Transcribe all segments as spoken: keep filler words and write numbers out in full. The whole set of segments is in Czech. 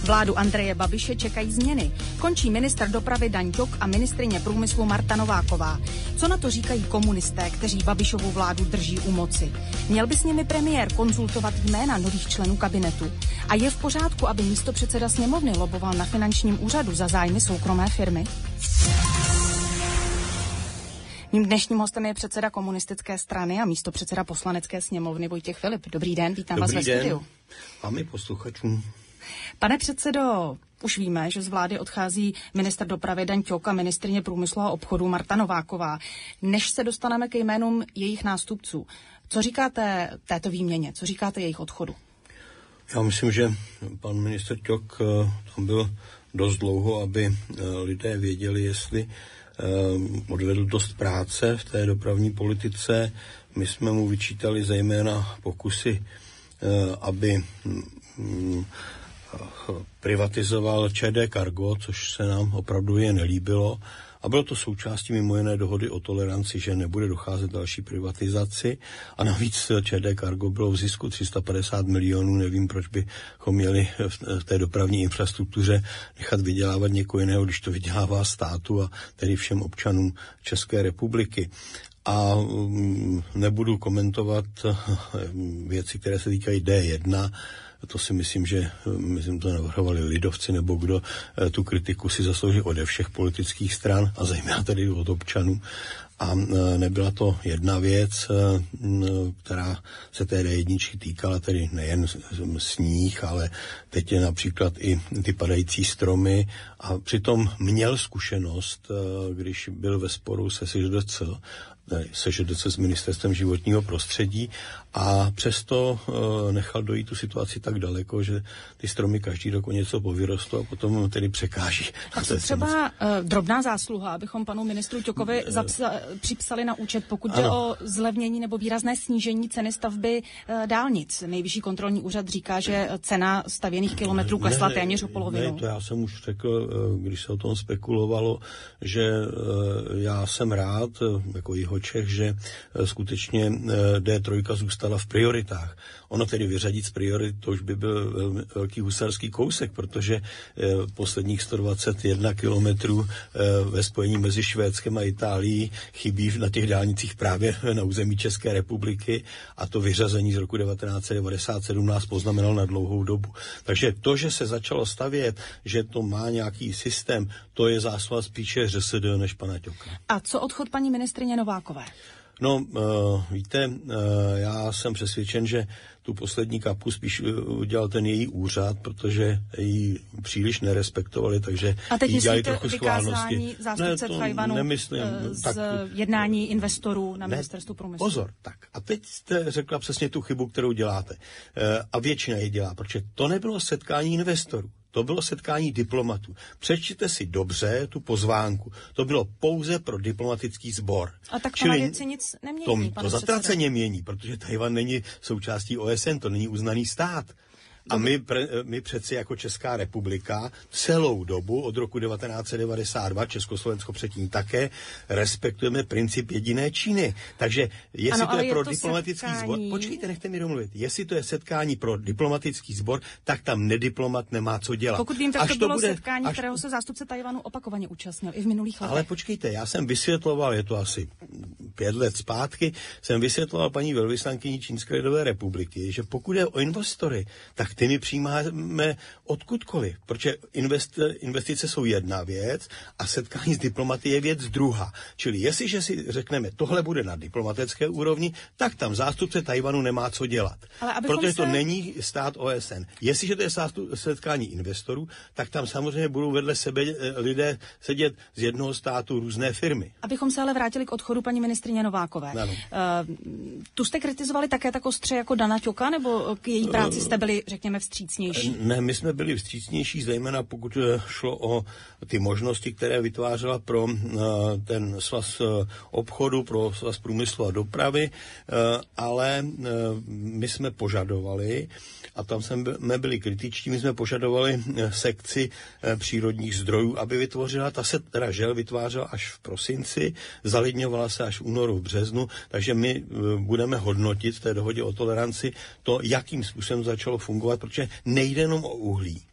Vládu Andreje Babiše čekají změny. Končí ministr dopravy Dan Ťok a ministryně průmyslu Marta Nováková. Co na to říkají komunisté, kteří Babišovu vládu drží u moci? Měl by s nimi premiér konzultovat jména nových členů kabinetu? A je v pořádku, aby místopředseda sněmovny loboval na finančním úřadu za zájmy soukromé firmy? Mým dnešním hostem je předseda komunistické strany a místopředseda poslanecké sněmovny Vojtěch Filip. Dobrý den, vítám Dobrý vás ve den. studiu. A my posluchačům. Pane předsedo, už víme, že z vlády odchází ministr dopravy Dan Ťok a ministryně průmyslu a obchodu Marta Nováková. Než se dostaneme ke jménům jejich nástupců, co říkáte této výměně, co říkáte jejich odchodu? Já myslím, že pan ministr Ťok tam byl dost dlouho, aby lidé věděli, jestli odvedl dost práce v té dopravní politice. My jsme mu vyčítali zejména pokusy, aby privatizoval ČD Cargo, což se nám opravdu je nelíbilo. A bylo to součástí mimo jiné dohody o toleranci, že nebude docházet další privatizaci. A navíc ČD Cargo bylo v zisku tři sta padesát milionů. Nevím, proč bychom měli v té dopravní infrastruktuře nechat vydělávat někoho jiného, když to vydělává státu a tedy všem občanům České republiky. A nebudu komentovat věci, které se týkají D jedna. To si myslím, že myslím, to navrhovali lidovci nebo kdo tu kritiku si zaslouží ode všech politických stran a zejména tedy od občanů. A nebyla to jedna věc, která se té D jedna týkala, tedy nejen sníh, ale teď je například i ty padající stromy. A přitom měl zkušenost, když byl ve sporu se S Ž D C, se Ž D C s ministerstvem životního prostředí, a přesto uh, nechal dojít tu situaci tak daleko, že ty stromy každý rok o něco povyrostlo a potom tedy překáží. A co třeba uh, drobná zásluha, abychom panu ministru Ťokovi zapsa- připsali na účet, pokud jde o zlevnění nebo výrazné snížení ceny stavby uh, dálnic. Nejvyšší kontrolní úřad říká, že cena stavěných kilometrů klesla ne, téměř o polovinu. Ne, to já jsem už řekl, když se o tom spekulovalo, že uh, já jsem rád, jako Jihočech, že uh, skutečně uh, D tři zůstala v prioritách. Ono tedy vyřadit z priorit, to už by byl velký husarský kousek, protože eh, posledních sto dvacet jedna kilometrů eh, ve spojení mezi Švédskem a Itálií chybí na těch dálnicích právě na území České republiky a to vyřazení z roku devatenáct set devadesát sedm nás poznamenal na dlouhou dobu. Takže to, že se začalo stavět, že to má nějaký systém, to je zásluha spíše Ř S D než pana Ťoka. A co odchod paní ministryně Novákové? No, uh, víte, uh, já jsem přesvědčen, že tu poslední kapku spíš udělal ten její úřad, protože ji příliš nerespektovali, takže a teď jí dělali trochu vykázání schválnosti. zástupce ne, Tchajwanu nemyslím, z tak, jednání investorů na ne, ministerstvu průmyslu. Pozor, tak a teď jste řekla přesně tu chybu, kterou děláte. Uh, a většina ji dělá, protože to nebylo setkání investorů. To bylo setkání diplomatů. Přečtěte si dobře tu pozvánku. To bylo pouze pro diplomatický sbor. A tak to na věci nic nemění, To, to zatraceně mění, protože Tchajwan není součástí O S N, to není uznaný stát. A my, pre, my přeci jako Česká republika celou dobu od roku devatenáct set devadesát dva, Československo předtím také, respektujeme princip jediné Číny. Takže jestli ano, to je pro je to diplomatický setkání... sbor, počkejte, nechte mi domluvit, jestli to je setkání pro diplomatický sbor, tak tam nediplomat nemá co dělat. Pokud vím, tak až to bylo to bude, setkání, až... kterého se zástupce Tchajwanu opakovaně účastnil i v minulých letech. Ale počkejte, já jsem vysvětloval, je to asi pět let zpátky, jsem vysvětloval paní velvyslankyni Čínské lidové republiky, že pokud je o investory, tak ty my přijímáme odkudkoliv, protože investice jsou jedna věc a setkání s diplomaty je věc druhá. Čili jestliže si řekneme, tohle bude na diplomatické úrovni, tak tam zástupce Tchajwanu nemá co dělat. Protože se... to není stát O S N. Jestliže to je setkání investorů, tak tam samozřejmě budou vedle sebe lidé sedět z jednoho státu různé firmy. Abychom se ale vrátili k odchodu paní ministryně Novákové. Uh, tu jste kritizovali také tak ostře jako Dana Ťoka, nebo k její práci jste byli, řekněme, vstřícnější? Ne, my jsme byli vstřícnější, zejména pokud šlo o ty možnosti, které vytvářela pro uh, ten svaz uh, obchodu, pro svaz průmyslu a dopravy, uh, ale uh, my jsme požadovali, a tam jsme byli kritičtí, my jsme požadovali uh, sekci uh, přírodních zdrojů, aby vytvořila, ta se teda žel vytvářela až v prosinci, zalidňovala se až v únoru, v březnu, takže my uh, budeme hodnotit v té dohodě o toleranci to, jakým způsobem začalo fungovat, protože nejde jenom o uhlí.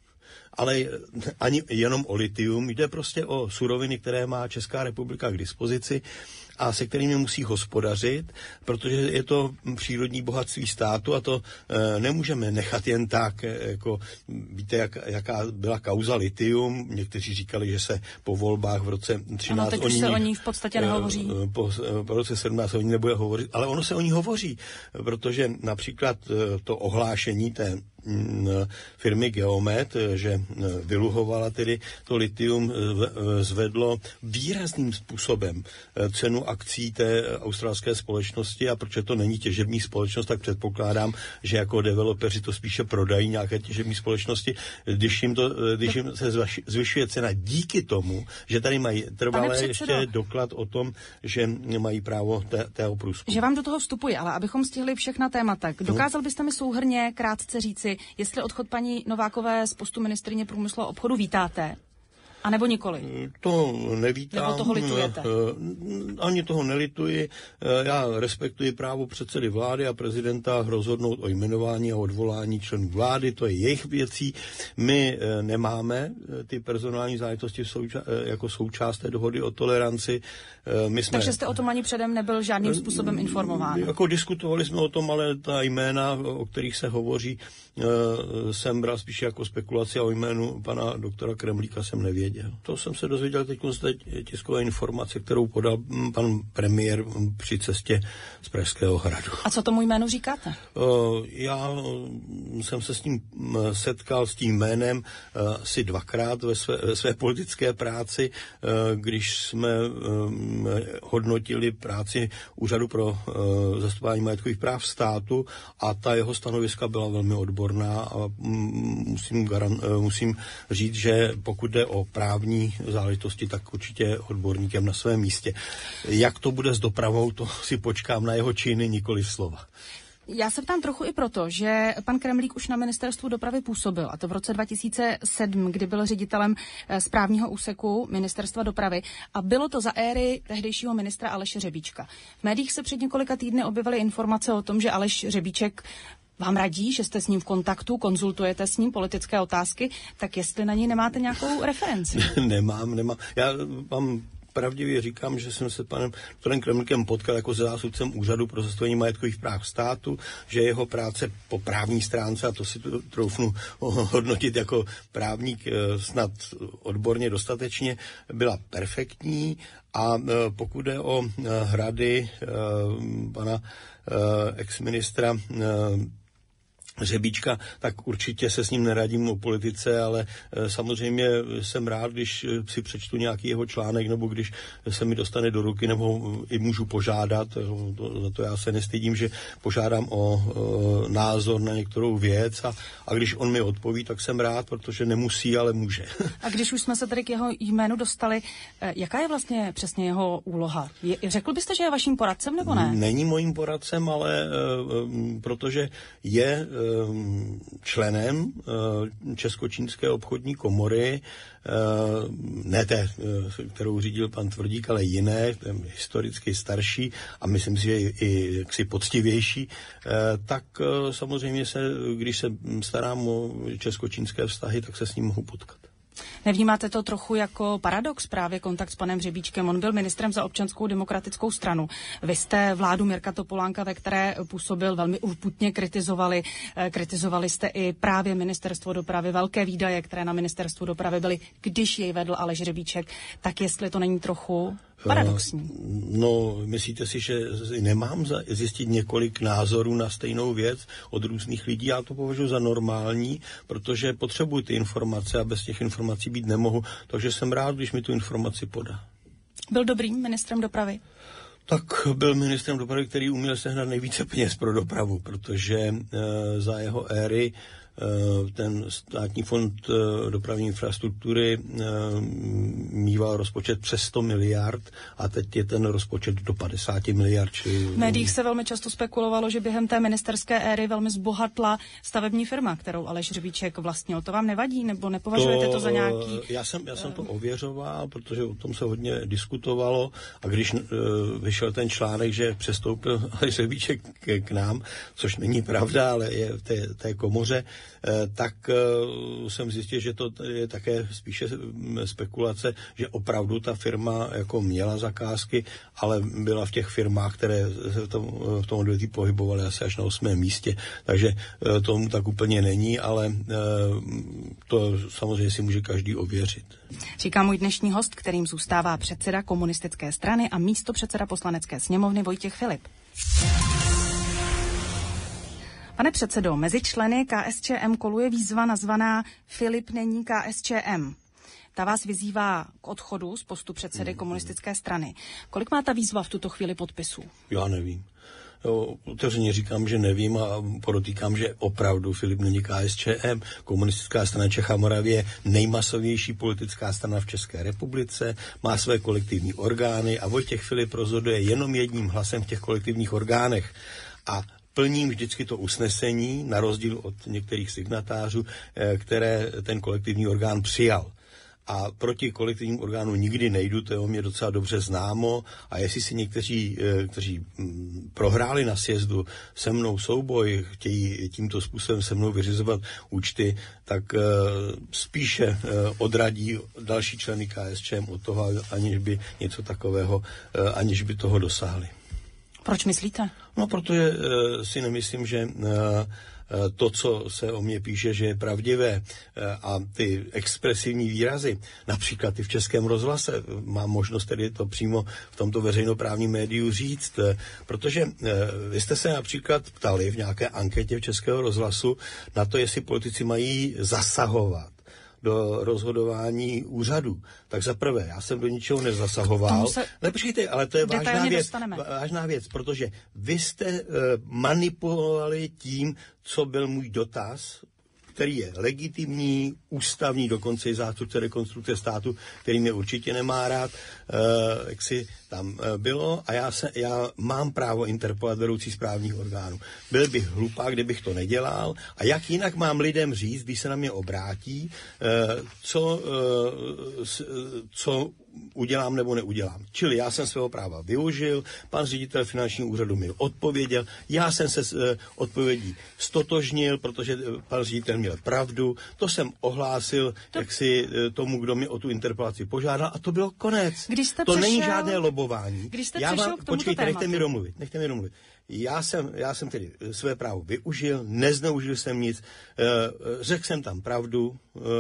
ale ani jenom o litium, jde prostě o suroviny, které má Česká republika k dispozici a se kterými musí hospodařit, protože je to přírodní bohatství státu a to e, nemůžeme nechat jen tak, e, jako víte, jak, jaká byla kauza litium. Někteří říkali, že se po volbách v roce třináct ano, teď už se o ní v podstatě nehovoří. E, po, po roce sedmnáct o ní nebude hovořit, ale ono se o ní hovoří, protože například e, to ohlášení té firmy Geomet, že vyluhovala tedy to litium, zvedlo výrazným způsobem cenu akcí té australské společnosti a protože to není těžební společnost, tak předpokládám, že jako developeři to spíše prodají nějaké těžební společnosti, když jim, to, když jim se zvyšuje cena díky tomu, že tady mají trvalé ještě doklad o tom, že mají právo té, tého průzkumu. Že vám do toho vstupuji, ale abychom stihli všechna témata, dokázal byste mi souhrnně krátce říci, jestli odchod paní Novákové z postu ministryně průmyslu a obchodu vítáte, anebo nikoli? To nevítám. Nebo toho litujete? Ani toho nelituji. Já respektuji právo předsedy vlády a prezidenta rozhodnout o jmenování a odvolání členů vlády, to je jejich věcí. My nemáme ty personální záležitosti souča- jako součást té dohody o toleranci. My jsme... Takže jste o tom ani předem nebyl žádným způsobem informován? Jako diskutovali jsme o tom, ale ta jména, o kterých se hovoří, jsem bral spíše jako spekulaci a o jménu pana doktora Kremlíka jsem nevěděl. To jsem se dozvěděl teď z té tiskové informace, kterou podal pan premiér při cestě z Pražského hradu. A co tomu jménu říkáte? Já jsem se s ním setkal, s tím jménem asi dvakrát ve své, ve své politické práci, když jsme hodnotili práci Úřadu pro zastupování majetkových práv státu a ta jeho stanoviska byla velmi odborná a musím, garan- musím říct, že pokud jde o právní záležitosti, tak určitě odborníkem na svém místě. Jak to bude s dopravou, to si počkám na jeho činy, nikoli slova. Já se ptám trochu i proto, že pan Kremlík už na ministerstvu dopravy působil, a to v roce dva tisíce sedm, kdy byl ředitelem správního úseku ministerstva dopravy a bylo to za éry tehdejšího ministra Aleše Řebíčka. V médiích se před několika týdny objevily informace o tom, že Aleš Řebíček vám radí, že jste s ním v kontaktu, konzultujete s ním politické otázky, tak jestli na něj nemáte nějakou referenci? nemám, nemám. Já vám pravdivě říkám, že jsem se panem doktorem Kremlíkem potkal jako se zástupcem Úřadu pro zastupování majetkových práv státu, že jeho práce po právní stránce, a to si to troufnu hodnotit jako právník snad odborně dostatečně, byla perfektní a pokud jde o hrady pana exministra Řebíčka, tak určitě se s ním neradím o politice, ale e, samozřejmě jsem rád, když si přečtu nějaký jeho článek, nebo když se mi dostane do ruky, nebo i můžu požádat, to, za to já se nestydím, že požádám o e, názor na některou věc a, a když on mi odpoví, tak jsem rád, protože nemusí, ale může. A když už jsme se tady k jeho jménu dostali, e, jaká je vlastně přesně jeho úloha? Je, řekl byste, že je vaším poradcem, nebo ne? Není mojím poradcem, ale e, e, protože je e, členem Česko-čínské obchodní komory, ne té, kterou řídil pan Tvrdík, ale jiné, historicky starší a myslím si, že i jaksi poctivější, tak samozřejmě se, když se starám o česko-čínské vztahy, tak se s ním mohu potkat. Nevnímáte to trochu jako paradox, právě kontakt s panem Řebíčkem? On byl ministrem za Občanskou demokratickou stranu. Vy jste vládu Mirka Topolánka, ve které působil, velmi urputně kritizovali. Kritizovali jste i právě ministerstvo dopravy, velké výdaje, které na ministerstvu dopravy byly, když jej vedl Aleš Řebíček. Tak jestli to není trochu paradoxní? No, myslíte si, že nemám zjistit několik názorů na stejnou věc od různých lidí? Já to považuji za normální, protože potřebuji ty informace a bez těch informací být nemohu, takže jsem rád, když mi tu informaci podá. Byl dobrým ministrem dopravy? Tak byl ministrem dopravy, který uměl sehnat nejvíce peněz pro dopravu, protože e, za jeho éry ten státní fond dopravní infrastruktury mýval rozpočet přes sto miliard a teď je ten rozpočet do padesát miliard. Či... V médiích se velmi často spekulovalo, že během té ministerské éry velmi zbohatla stavební firma, kterou Aleš Řebíček vlastnil. To vám nevadí, nebo nepovažujete to, to za nějaký... Já jsem, já jsem to ověřoval, protože o tom se hodně diskutovalo a když uh, vyšel ten článek, že přestoupil Aleš Řebíček k, k nám, což není pravda, ale je v té, té komoře, tak jsem zjistil, že to je také spíše spekulace, že opravdu ta firma jako měla zakázky, ale byla v těch firmách, které se v tom, v tom odvětví pohybovaly asi až na osmém místě, takže tomu tak úplně není, ale to samozřejmě si může každý ověřit. Říká můj dnešní host, kterým zůstává předseda komunistické strany a místopředseda Poslanecké sněmovny Vojtěch Filip. Pane předsedo, mezi členy K S Č M koluje výzva nazvaná Filip není K S Č M. Ta vás vyzývá k odchodu z postu předsedy komunistické strany. Kolik má ta výzva v tuto chvíli podpisů? Já nevím. Otevřeně říkám, že nevím a podotýkám, že opravdu Filip není K S Č M. Komunistická strana Čech a Moravy je nejmasovější politická strana v České republice, má své kolektivní orgány a Vojtěch Filip rozhoduje jenom jedním hlasem v těch kolektivních orgánech. A plním vždycky to usnesení, na rozdíl od některých signatářů, které ten kolektivní orgán přijal. A proti kolektivním orgánu nikdy nejdu, to je o mě docela dobře známo. A jestli si někteří, kteří prohráli na sjezdu se mnou souboj, chtějí tímto způsobem se mnou vyřizovat účty, tak spíše odradí další členy K S Č M od toho, aniž by něco takového, aniž by toho dosáhli. Proč myslíte? No, protože uh, si nemyslím, že uh, to, co se o mě píše, že je pravdivé uh, a ty expresivní výrazy, například i v Českém rozhlase, mám možnost tedy to přímo v tomto veřejnoprávním médiu říct, uh, protože uh, vy jste se například ptali v nějaké anketě v Českého rozhlasu na to, jestli politici mají zasahovat do rozhodování úřadů. Tak za prvé, já jsem do ničeho nezasahoval. Se... Ne, počkejte, ale to je vážná věc, vážná věc, protože vy jste uh, manipulovali tím, co byl můj dotaz, který je legitimní, ústavní, dokonce i zástupce Rekonstrukce státu, který mě určitě nemá rád, uh, jak si tam uh, bylo a já, se, já mám právo interpelovat vedoucí správních orgánů. Byl bych hlupák, kdybych to nedělal a jak jinak mám lidem říct, když se na mě obrátí, uh, co, uh, s, co udělám nebo neudělám. Čili já jsem svého práva využil, pan ředitel finančního úřadu mi odpověděl, já jsem se s uh, odpovědí stotožnil, protože uh, pan ředitel měl pravdu, to jsem ohlásil to... jaksi uh, tomu, kdo mě o tu interpelaci požádal a to bylo konec. Když jste to přešel... není žádné lobování. Když jste já vám... vám, počkejte, nechte mi domluvit, nechte mi domluvit. Já jsem, já jsem tedy své právo využil, nezneužil jsem nic, řekl jsem tam pravdu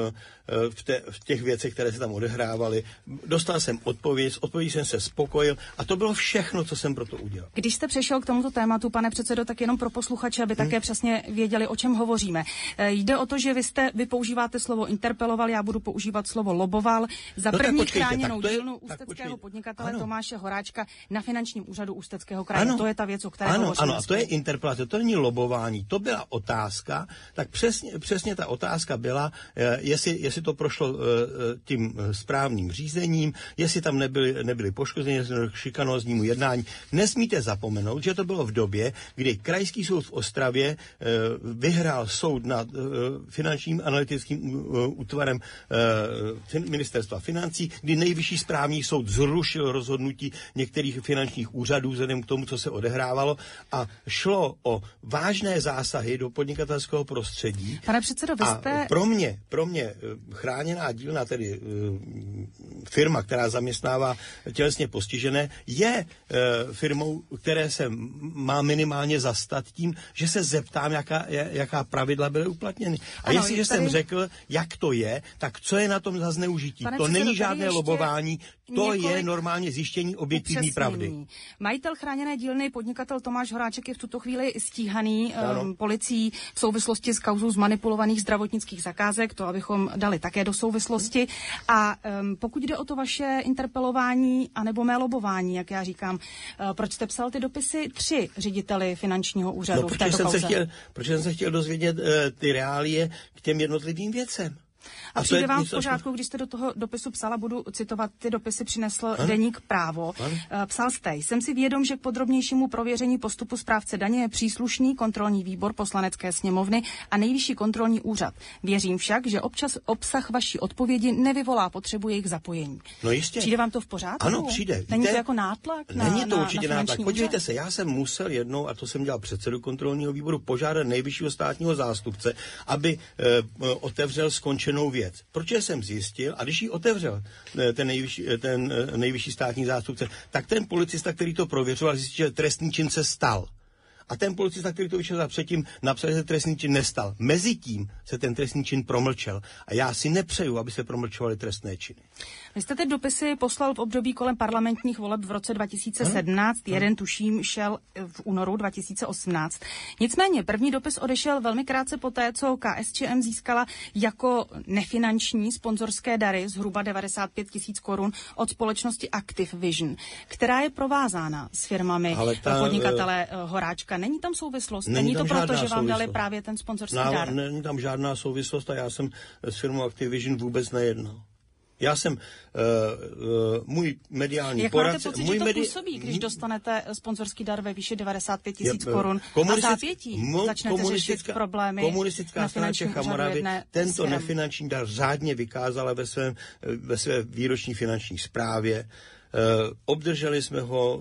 v, te, v těch věcech, které se tam odehrávaly, dostal jsem odpověď, s odpovědí jsem se spokojil a to bylo všechno, co jsem pro to udělal. Když jste přešel k tomuto tématu, pane předsedo, tak jenom pro posluchače, aby hmm. také přesně věděli, o čem hovoříme. Jde o to, že vy jste, vy používáte slovo interpeloval, já budu používat slovo loboval. Za no první počkejte, chráněnou je, dílnu ústeckého podnikatele ano. Tomáše Horáčka na finančním úřadu Ústeckého kraje. Ano. To je ta věc, o které Ano, hovoříme. ano, a to je interpelace, to není lobování, to byla otázka, tak přesně, přesně ta otázka byla, jestli, jestli to prošlo tím správným řízením, jestli tam nebyly, nebyly poškození, jestli k šikanóznímu jednání. Nesmíte zapomenout, že to bylo v době, kdy Krajský soud v Ostravě vyhrál soud nad finančním analytickým útvarem ministerstva financí, kdy Nejvyšší správní soud zrušil rozhodnutí některých finančních úřadů vzhledem k tomu, co se odehrávalo a šlo o vážné zásahy do podnikatelského prostředí. Pane předsedo, vy jste... A pro mě, pro mě chráněná dílna, tedy firma, která zaměstnává tělesně postižené, je firmou, které se má minimálně zastat tím, že se zeptám, jaká, jaká pravidla byly uplatněny. A ano, jestliže tady... jsem řekl, jak to je, tak co je na tom za zneužití? Pane to předsedo, není žádné lobování, to je normálně zjištění objektivní pravdy. Majitel chráněné dílny, podnikatel Tomáš Horáček, je v tuto chvíli stíhaný um, policií v souvislosti s kauzou zmanipulovaných zdravotnických zakázek, to abychom dali také do souvislosti. A um, pokud jde o to vaše interpelování anebo mé lobování, jak já říkám, uh, proč jste psal ty dopisy tři řediteli finančního úřadu no, v této jsem kauze? Se chtěl, protože jsem se chtěl dozvědět uh, ty reálie k těm jednotlivým věcem. A, a přijde vám v pořádku, když jste do toho dopisu psala, budu citovat, ty dopisy přinesl ano? deník Právo. Ano? Psal jste, jsem si vědom, že k podrobnějšímu prověření postupu správce daně je příslušný kontrolní výbor Poslanecké sněmovny a Nejvyšší kontrolní úřad. Věřím však, že občas obsah vaší odpovědi nevyvolá potřebu jejich zapojení. No jistě. Přijde vám to v pořádku? Ano, přijde. Není to jako nátlak na Není to na, určitě na nátlak. Podívejte se, já jsem musel jednou, a to jsem dělal předsedu kontrolního výboru, požádat nejvyššího státního zástupce, aby e, otevřel skončenou věc. Protože jsem zjistil, a když ji otevřel ten nejvyšší, ten nejvyšší státní zástupce, tak ten policista, který to prověřoval, zjistil, že trestný čin se stal. A ten policista, který to vyšel předtím, napsal, že se trestný čin nestal. Mezitím se ten trestný čin promlčel. A já si nepřeju, aby se promlčovaly trestné činy. Vy jste ty dopisy poslal v období kolem parlamentních voleb v roce dva tisíce sedmnáct. Hmm. Jeden, tuším, šel v únoru dva tisíce osmnáct. Nicméně první dopis odešel velmi krátce poté, co K S Č M získala jako nefinanční sponzorské dary zhruba devadesát pět tisíc korun od společnosti Active Vision, která je provázána s firmami ta, podnikatele uh, Horáčka. Není tam souvislost? Není, není to proto, že vám dali právě ten sponzorský no, dar? Není tam žádná souvislost a já jsem s firmou Active Vision vůbec nejednal. Já jsem, uh, uh, můj mediální Jak poradce... Jak máte pocit, můj že to medi... působí, když dostanete sponzorský dar ve výši devadesát pět tisíc korun a zápětí začnete řešit problémy komunistická na strana Čech a Moravy tento směrem. Nefinanční dar řádně vykázala ve, svém, ve své výroční finanční zprávě. Uh, obdrželi jsme ho,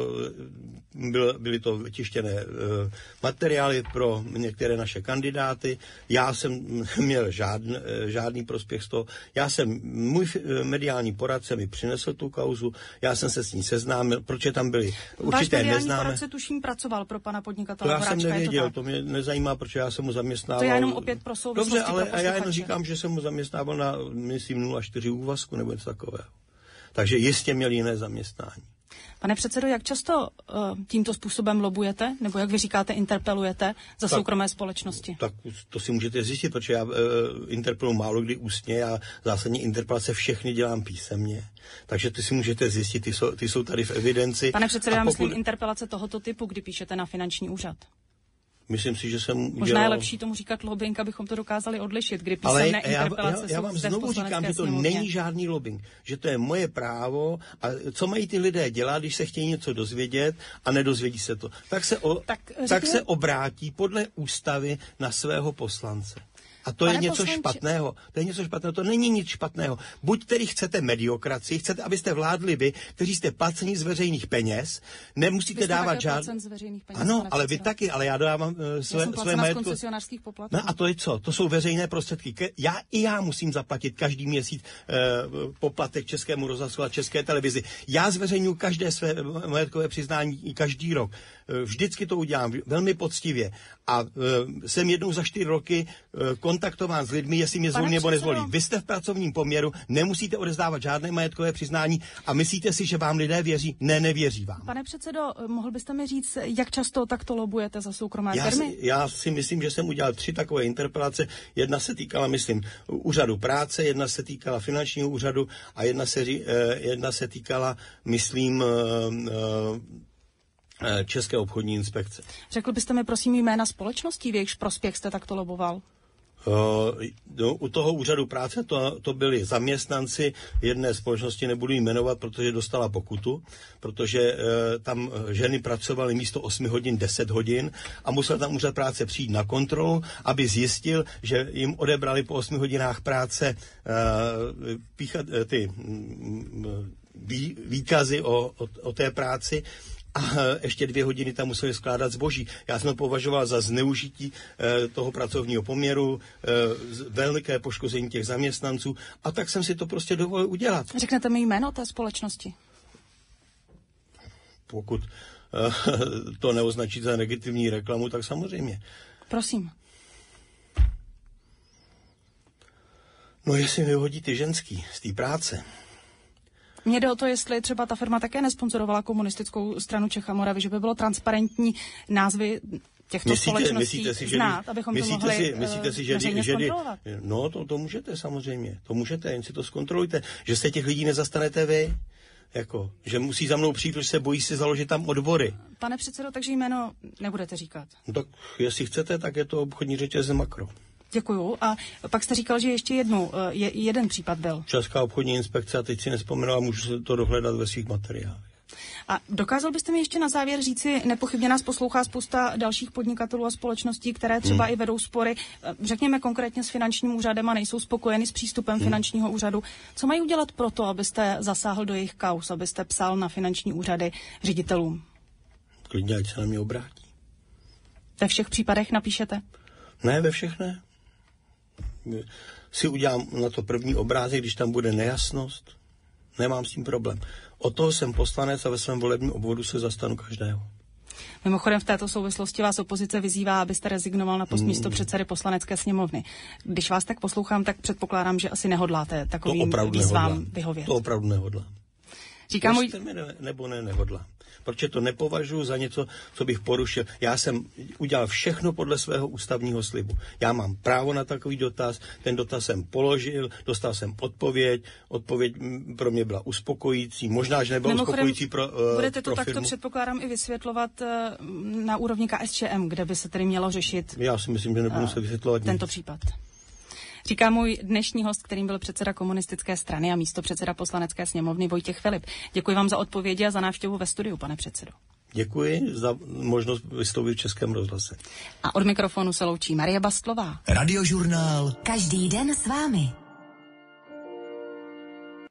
uh, byl, byly to tištěné uh, materiály pro některé naše kandidáty. Já jsem měl žádný, žádný prospěch z toho. Já jsem, můj mediální poradce mi přinesl tu kauzu, já jsem se s ní seznámil, protože tam byly určité neznámé. Váš mediální poradce tuším pracoval pro pana podnikatele Horáčka. To já Horáčka, jsem nevěděl, to, to mě nezajímá, protože já jsem mu zaměstnával. To já jenom opět pro souvislosti. Dobře, ale a já jenom říkám, že jsem mu zaměstnával na, myslím, nula celá čtyři úvazku nebo něco takového. Takže jistě měl jiné zaměstnání. Pane předsedo, jak často uh, tímto způsobem lobujete, nebo jak vy říkáte, interpelujete za tak, soukromé společnosti? Tak to si můžete zjistit, protože já uh, interpeluji málo kdy ústně, já zásadně interpelace všechny dělám písemně. Takže ty si můžete zjistit, ty jsou, ty jsou tady v evidenci. Pane předsedo, já pokud... myslím interpelace tohoto typu, kdy píšete na finanční úřad. Myslím si, že jsem Možná udělal... je lepší tomu říkat lobbying, abychom to dokázali odlišit, kdy písemné já, interpelace já, já, já vám jsou znovu říkám, že to sněmovně. není žádný lobbying, že to je moje právo a co mají ty lidé dělat, když se chtějí něco dozvědět a nedozvědí se to. Tak se, o, tak, řekněme... tak se obrátí podle ústavy na svého poslance. A to Pane je něco poslanče... špatného. To je něco špatného. To není nic špatného. Buď tedy chcete mediokracii, chcete, abyste vládli vy, kteří jste placeni z veřejných peněz, nemusíte vy dávat žádný. z veřejných peněz. Ano, ale vy taky, ale já dávám uh, své, já své majetko. koncesionářských poplatků. No a to je co? To jsou veřejné prostředky. Já i já musím zaplatit každý měsíc uh, poplatek Českému rozhlasu a České televizi. Já zveřejňuji každé své majetkové přiznání každý rok. Uh, vždycky to udělám velmi poctivě. A uh, jsem jednou za čtyři roky uh, kontaktován s lidmi, jestli mě zvolí nebo nezvolí. Vy jste v pracovním poměru, nemusíte odezdávat žádné majetkové přiznání a myslíte si, že vám lidé věří? Ne, nevěří vám. Pane předsedo, mohl byste mi říct, jak často takto lobujete za soukromé já firmy? Si, já si myslím, že jsem udělal tři takové interpelace. Jedna se týkala, myslím, úřadu práce, jedna se týkala finančního úřadu a jedna se, jedna se týkala, myslím, České obchodní inspekce. Řekl byste mi prosím jména společností, v jejichž prospěch jste takto loboval? Uh, no, u toho úřadu práce to, to byli zaměstnanci jedné společnosti, nebudu jí jmenovat, protože dostala pokutu, protože uh, tam ženy pracovaly místo osmi hodin deset hodin a musel tam úřad práce přijít na kontrolu, aby zjistil, že jim odebrali po osmi hodinách práce uh, píchat, uh, ty uh, vý, výkazy o, o, o té práci. A ještě dvě hodiny tam museli skládat zboží. Já jsem to považoval za zneužití e, toho pracovního poměru, e, velké poškození těch zaměstnanců a tak jsem si to prostě dovolil udělat. Řeknete mi jméno té společnosti? Pokud e, to neoznačí za negativní reklamu, tak samozřejmě. Prosím. No jestli vyhodí ty ženský z té práce. Mně jde o to, jestli třeba ta firma také nesponzorovala komunistickou stranu Čech a Moravy, že by bylo transparentní názvy těchto myslíte, společností myslíte si, že znát, abychom myslíte to mohli si, myslíte si, že veřejně zkontrolovat. No, to, to můžete samozřejmě, to můžete, jen si to zkontrolujte, že se těch lidí nezastanete vy, jako, že musí za mnou přijít, protože se bojí si založit tam odbory. Pane předsedo, takže jméno nebudete říkat. No tak, jestli chcete, tak je to obchodní řetězec Makro. Děkuju. A pak jste říkal, že ještě jednu, je, jeden případ byl. Česká obchodní inspekce, a teď si nevzpomenu, a můžu se to dohledat ve svých materiálech. A dokázal byste mi ještě na závěr říci, nepochybně nás poslouchá spousta dalších podnikatelů a společností, které třeba hmm. i vedou spory, řekněme konkrétně s finančním úřadem a nejsou spokojeni s přístupem hmm. finančního úřadu. Co mají udělat pro to, abyste zasáhl do jejich kauz, abyste psal na finanční úřady ředitelům? Klidně, ať se na mě obrátí. Ve všech případech napíšete? Ne, ve všech ne. Si udělám na to první obrázek, když tam bude nejasnost. Nemám s tím problém. Od toho jsem poslanec a ve svém volebním obvodu se zastanu každého. Mimochodem v této souvislosti vás opozice vyzývá, abyste rezignoval na post mm. místo předsedy Poslanecké sněmovny. Když vás tak poslouchám, tak předpokládám, že asi nehodláte takovým výzvám nehodlám. vyhovět. To opravdu nehodlám. Říká můj... mi ne, nebo ne, nehodlám. Protože to nepovažuji za něco, co bych porušil. Já jsem udělal všechno podle svého ústavního slibu. Já mám právo na takový dotaz, ten dotaz jsem položil, dostal jsem odpověď, odpověď pro mě byla uspokojící, možná, že nebyla Mimochodem, uspokojící pro uh, budete to pro takto firmu. Předpokládám i vysvětlovat uh, na úrovni K S Č M, kde by se tedy mělo řešit Já si myslím, že nebudu uh, se vysvětlovat tento nic. případ. Říká můj dnešní host, kterým byl předseda komunistické strany a místopředseda Poslanecké sněmovny Vojtěch Filip. Děkuji vám za odpovědi a za návštěvu ve studiu, pane předsedo. Děkuji za možnost vystoupit v Českém rozhlase. A od mikrofonu se loučí Marie Bastlová. Radiožurnál. Každý den s vámi.